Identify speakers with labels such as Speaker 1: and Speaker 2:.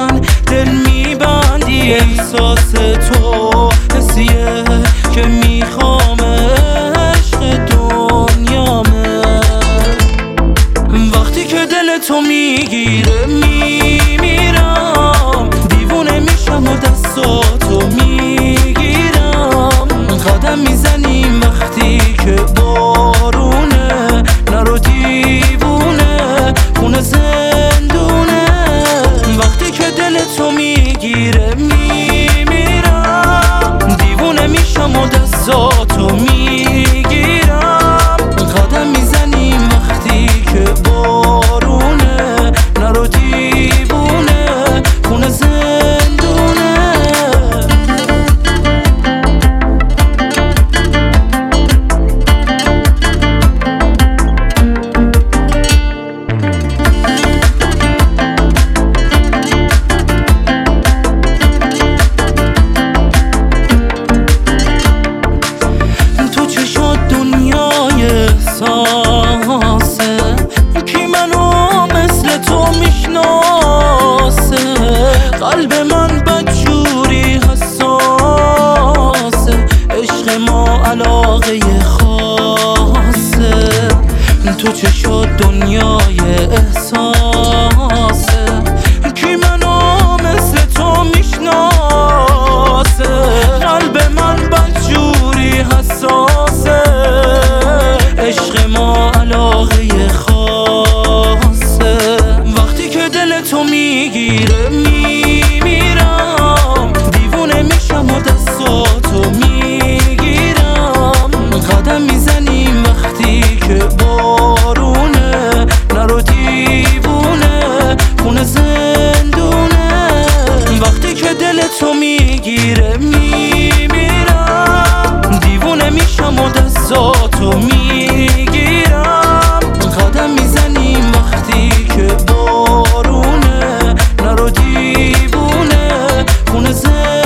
Speaker 1: من دل میبندی. احساس تو حسیه که میخوام عشق دنیامه. وقتی که دل تو میگیره میمیرم، دیوونه میشم و دستاتو میگیرم. قدم میزنیم وقتی که بارونه، نرو دیوونه خونه زندونه. وقتی که دل تو میگیره میمیرم، دیوونه میشم و دستاتو میگیرم. قدم میزنیم وقتی که بارونه، نرو دیوونه خونه زندونه. تو چشات دنیای احساسه، کی منو مثل تو میشناسه؟ قلب من بدجوری حساسه، عشق ما علاقه خاصه. تو چشات دنیای احساسه، کی منو مثل تو میشناسه؟ قلب من بدجوری حساسه، عشق ما علاقه خاصه. وقتی که دل تو میگیره میمیرم، دیوونه میشم و دستاتو میگیرم. قدم میزنیم وقتی که بارونه، نرو دیوونه خونه زندونه. وقتی که دل تو میگیره میمیرم، دیوونه میشم و دستاتو میگیرم. قدم میزنیم وقتی که بارونه، نرو دیوونه خونه زندونه.